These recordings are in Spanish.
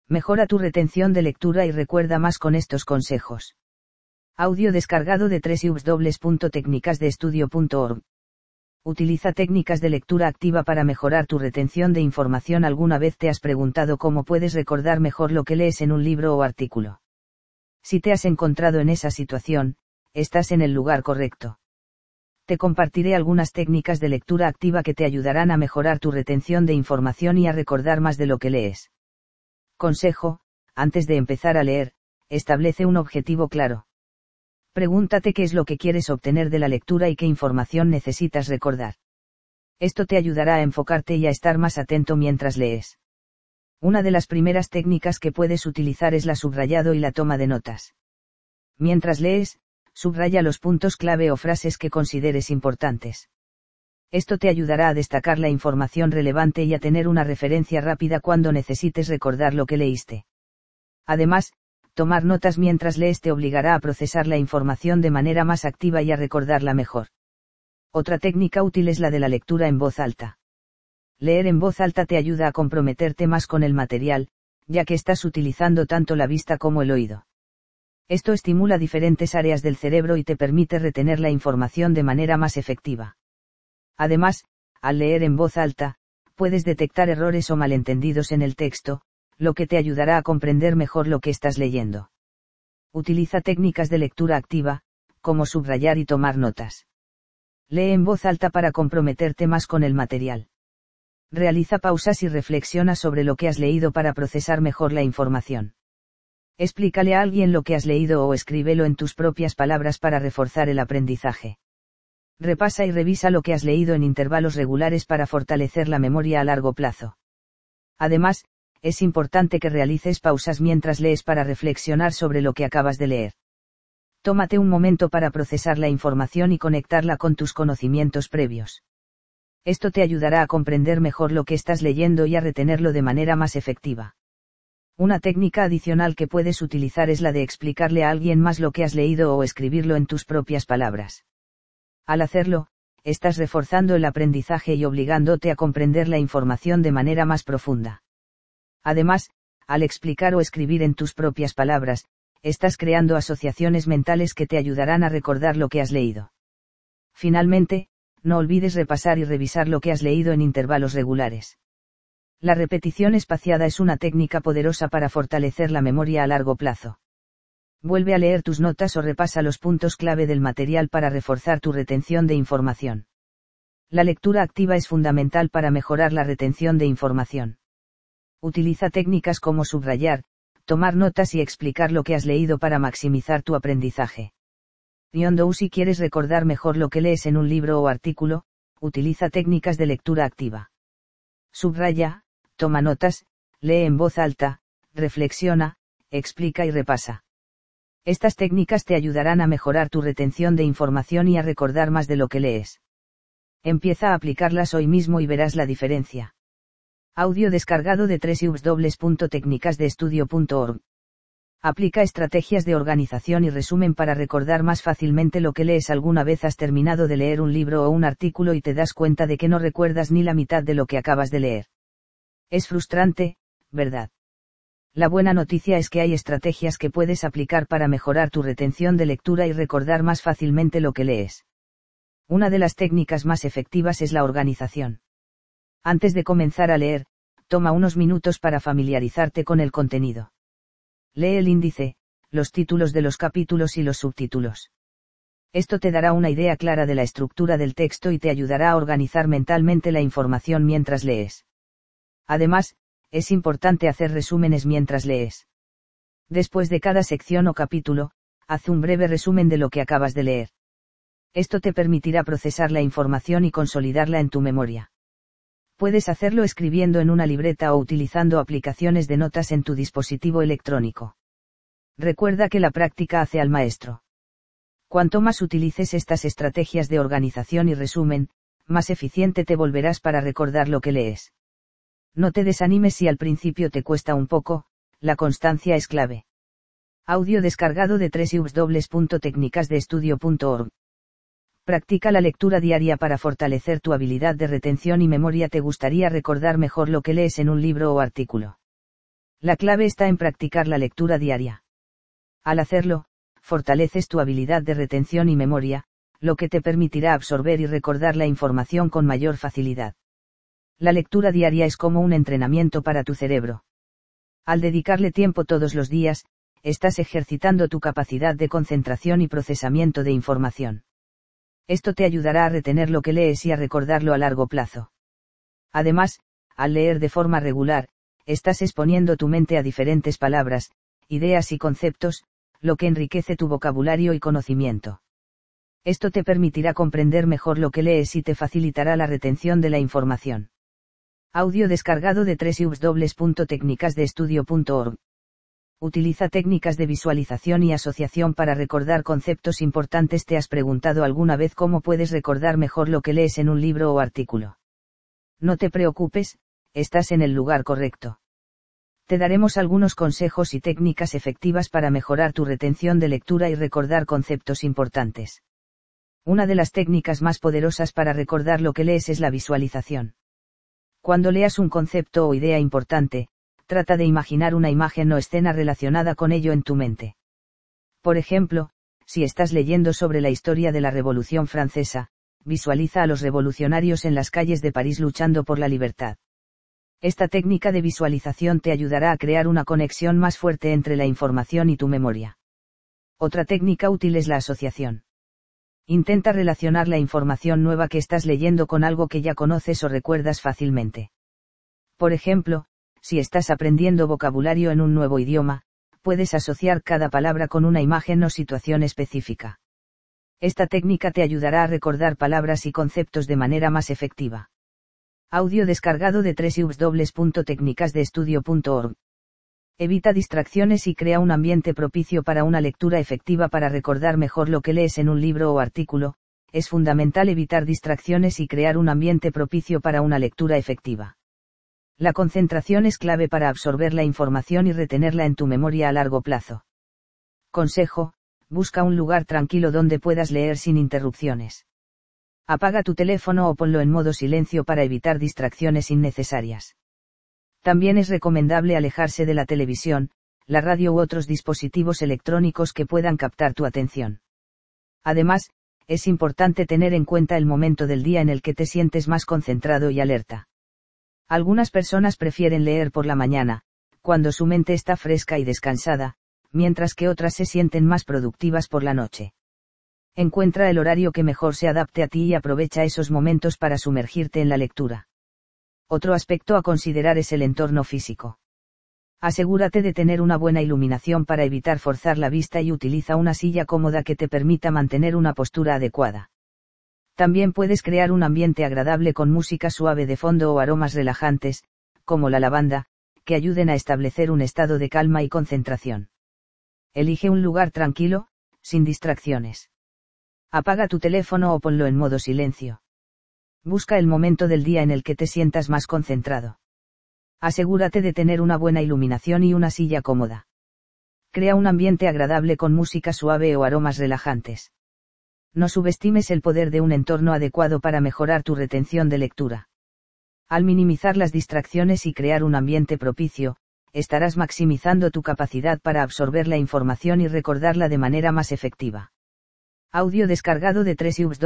Mejora tu retención de lectura y recuerda más con estos consejos. Audio descargado de www.tecnicasdeestudio.org. Utiliza técnicas de lectura activa para mejorar tu retención de información. ¿Alguna vez te has preguntado cómo puedes recordar mejor lo que lees en un libro o artículo? Si te has encontrado en esa situación, estás en el lugar correcto. Te compartiré algunas técnicas de lectura activa que te ayudarán a mejorar tu retención de información y a recordar más de lo que lees. Consejo: antes de empezar a leer, establece un objetivo claro. Pregúntate qué es lo que quieres obtener de la lectura y qué información necesitas recordar. Esto te ayudará a enfocarte y a estar más atento mientras lees. Una de las primeras técnicas que puedes utilizar es la subrayado y la toma de notas. Mientras lees, subraya los puntos clave o frases que consideres importantes. Esto te ayudará a destacar la información relevante y a tener una referencia rápida cuando necesites recordar lo que leíste. Además, tomar notas mientras lees te obligará a procesar la información de manera más activa y a recordarla mejor. Otra técnica útil es la de la lectura en voz alta. Leer en voz alta te ayuda a comprometerte más con el material, ya que estás utilizando tanto la vista como el oído. Esto estimula diferentes áreas del cerebro y te permite retener la información de manera más efectiva. Además, al leer en voz alta, puedes detectar errores o malentendidos en el texto, lo que te ayudará a comprender mejor lo que estás leyendo. Utiliza técnicas de lectura activa, como subrayar y tomar notas. Lee en voz alta para comprometerte más con el material. Realiza pausas y reflexiona sobre lo que has leído para procesar mejor la información. Explícale a alguien lo que has leído o escríbelo en tus propias palabras para reforzar el aprendizaje. Repasa y revisa lo que has leído en intervalos regulares para fortalecer la memoria a largo plazo. Además, es importante que realices pausas mientras lees para reflexionar sobre lo que acabas de leer. Tómate un momento para procesar la información y conectarla con tus conocimientos previos. Esto te ayudará a comprender mejor lo que estás leyendo y a retenerlo de manera más efectiva. Una técnica adicional que puedes utilizar es la de explicarle a alguien más lo que has leído o escribirlo en tus propias palabras. Al hacerlo, estás reforzando el aprendizaje y obligándote a comprender la información de manera más profunda. Además, al explicar o escribir en tus propias palabras, estás creando asociaciones mentales que te ayudarán a recordar lo que has leído. Finalmente, no olvides repasar y revisar lo que has leído en intervalos regulares. La repetición espaciada es una técnica poderosa para fortalecer la memoria a largo plazo. Vuelve a leer tus notas o repasa los puntos clave del material para reforzar tu retención de información. La lectura activa es fundamental para mejorar la retención de información. Utiliza técnicas como subrayar, tomar notas y explicar lo que has leído para maximizar tu aprendizaje. Si quieres recordar mejor lo que lees en un libro o artículo, utiliza técnicas de lectura activa. Subraya, toma notas, lee en voz alta, reflexiona, explica y repasa. Estas técnicas te ayudarán a mejorar tu retención de información y a recordar más de lo que lees. Empieza a aplicarlas hoy mismo y verás la diferencia. Audio descargado de www.tecnicasdeestudio.org. Aplica estrategias de organización y resumen para recordar más fácilmente lo que lees. ¿Alguna vez has terminado de leer un libro o un artículo y te das cuenta de que no recuerdas ni la mitad de lo que acabas de leer? Es frustrante, ¿verdad? La buena noticia es que hay estrategias que puedes aplicar para mejorar tu retención de lectura y recordar más fácilmente lo que lees. Una de las técnicas más efectivas es la organización. Antes de comenzar a leer, toma unos minutos para familiarizarte con el contenido. Lee el índice, los títulos de los capítulos y los subtítulos. Esto te dará una idea clara de la estructura del texto y te ayudará a organizar mentalmente la información mientras lees. Además, es importante hacer resúmenes mientras lees. Después de cada sección o capítulo, haz un breve resumen de lo que acabas de leer. Esto te permitirá procesar la información y consolidarla en tu memoria. Puedes hacerlo escribiendo en una libreta o utilizando aplicaciones de notas en tu dispositivo electrónico. Recuerda que la práctica hace al maestro. Cuanto más utilices estas estrategias de organización y resumen, más eficiente te volverás para recordar lo que lees. No te desanimes si al principio te cuesta un poco, la constancia es clave. Audio descargado de www.tecnicasdeestudio.org. Practica la lectura diaria para fortalecer tu habilidad de retención y memoria. ¿Te gustaría recordar mejor lo que lees en un libro o artículo? La clave está en practicar la lectura diaria. Al hacerlo, fortaleces tu habilidad de retención y memoria, lo que te permitirá absorber y recordar la información con mayor facilidad. La lectura diaria es como un entrenamiento para tu cerebro. Al dedicarle tiempo todos los días, estás ejercitando tu capacidad de concentración y procesamiento de información. Esto te ayudará a retener lo que lees y a recordarlo a largo plazo. Además, al leer de forma regular, estás exponiendo tu mente a diferentes palabras, ideas y conceptos, lo que enriquece tu vocabulario y conocimiento. Esto te permitirá comprender mejor lo que lees y te facilitará la retención de la información. Audio descargado de www.tecnicasdeestudio.org. Utiliza técnicas de visualización y asociación para recordar conceptos importantes. ¿Te has preguntado alguna vez cómo puedes recordar mejor lo que lees en un libro o artículo? No te preocupes, estás en el lugar correcto. Te daremos algunos consejos y técnicas efectivas para mejorar tu retención de lectura y recordar conceptos importantes. Una de las técnicas más poderosas para recordar lo que lees es la visualización. Cuando leas un concepto o idea importante, trata de imaginar una imagen o escena relacionada con ello en tu mente. Por ejemplo, si estás leyendo sobre la historia de la Revolución Francesa, visualiza a los revolucionarios en las calles de París luchando por la libertad. Esta técnica de visualización te ayudará a crear una conexión más fuerte entre la información y tu memoria. Otra técnica útil es la asociación. Intenta relacionar la información nueva que estás leyendo con algo que ya conoces o recuerdas fácilmente. Por ejemplo, si estás aprendiendo vocabulario en un nuevo idioma, puedes asociar cada palabra con una imagen o situación específica. Esta técnica te ayudará a recordar palabras y conceptos de manera más efectiva. Audio descargado de www.tecnicasdeestudio.org. Evita distracciones y crea un ambiente propicio para una lectura efectiva. Para recordar mejor lo que lees en un libro o artículo, es fundamental evitar distracciones y crear un ambiente propicio para una lectura efectiva. La concentración es clave para absorber la información y retenerla en tu memoria a largo plazo. Consejo: busca un lugar tranquilo donde puedas leer sin interrupciones. Apaga tu teléfono o ponlo en modo silencio para evitar distracciones innecesarias. También es recomendable alejarse de la televisión, la radio u otros dispositivos electrónicos que puedan captar tu atención. Además, es importante tener en cuenta el momento del día en el que te sientes más concentrado y alerta. Algunas personas prefieren leer por la mañana, cuando su mente está fresca y descansada, mientras que otras se sienten más productivas por la noche. Encuentra el horario que mejor se adapte a ti y aprovecha esos momentos para sumergirte en la lectura. Otro aspecto a considerar es el entorno físico. Asegúrate de tener una buena iluminación para evitar forzar la vista y utiliza una silla cómoda que te permita mantener una postura adecuada. También puedes crear un ambiente agradable con música suave de fondo o aromas relajantes, como la lavanda, que ayuden a establecer un estado de calma y concentración. Elige un lugar tranquilo, sin distracciones. Apaga tu teléfono o ponlo en modo silencio. Busca el momento del día en el que te sientas más concentrado. Asegúrate de tener una buena iluminación y una silla cómoda. Crea un ambiente agradable con música suave o aromas relajantes. No subestimes el poder de un entorno adecuado para mejorar tu retención de lectura. Al minimizar las distracciones y crear un ambiente propicio, estarás maximizando tu capacidad para absorber la información y recordarla de manera más efectiva. Audio descargado de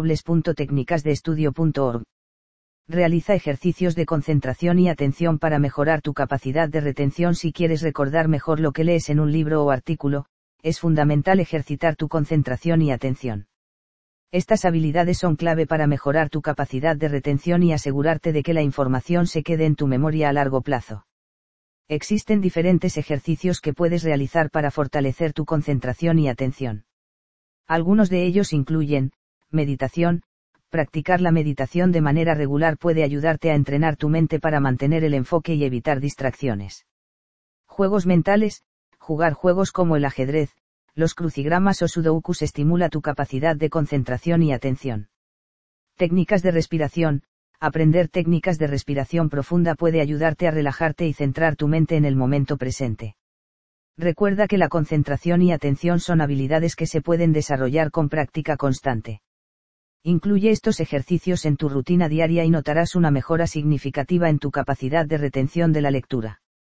www.tecnicasdeestudio.org. Realiza ejercicios de concentración y atención para mejorar tu capacidad de retención. Si quieres recordar mejor lo que lees en un libro o artículo, es fundamental ejercitar tu concentración y atención. Estas habilidades son clave para mejorar tu capacidad de retención y asegurarte de que la información se quede en tu memoria a largo plazo. Existen diferentes ejercicios que puedes realizar para fortalecer tu concentración y atención. Algunos de ellos incluyen: meditación. Practicar la meditación de manera regular puede ayudarte a entrenar tu mente para mantener el enfoque y evitar distracciones. Juegos mentales. Jugar juegos como el ajedrez, los crucigramas o sudokus estimula tu capacidad de concentración y atención. Técnicas de respiración. Aprender técnicas de respiración profunda puede ayudarte a relajarte y centrar tu mente en el momento presente. Recuerda que la concentración y atención son habilidades que se pueden desarrollar con práctica constante. Incluye estos ejercicios en tu rutina diaria y notarás una mejora significativa en tu capacidad de retención de la lectura.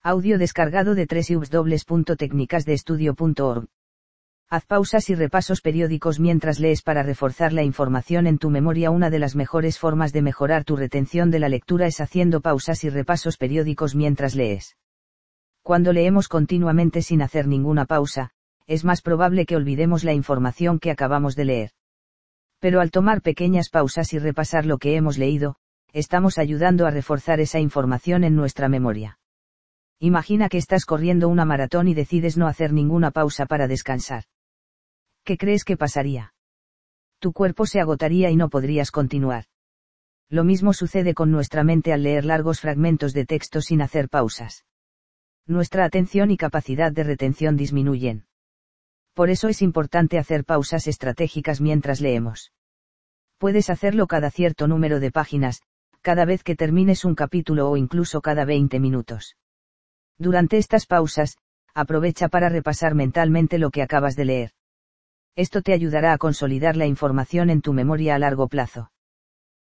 Audio descargado de www.tecnicasdeestudio.org. Haz pausas y repasos periódicos mientras lees para reforzar la información en tu memoria. Una de las mejores formas de mejorar tu retención de la lectura es haciendo pausas y repasos periódicos mientras lees. Cuando leemos continuamente sin hacer ninguna pausa, es más probable que olvidemos la información que acabamos de leer. Pero al tomar pequeñas pausas y repasar lo que hemos leído, estamos ayudando a reforzar esa información en nuestra memoria. Imagina que estás corriendo una maratón y decides no hacer ninguna pausa para descansar. ¿Qué crees que pasaría? Tu cuerpo se agotaría y no podrías continuar. Lo mismo sucede con nuestra mente al leer largos fragmentos de texto sin hacer pausas. Nuestra atención y capacidad de retención disminuyen. Por eso es importante hacer pausas estratégicas mientras leemos. Puedes hacerlo cada cierto número de páginas, cada vez que termines un capítulo o incluso cada 20 minutos. Durante estas pausas, aprovecha para repasar mentalmente lo que acabas de leer. Esto te ayudará a consolidar la información en tu memoria a largo plazo.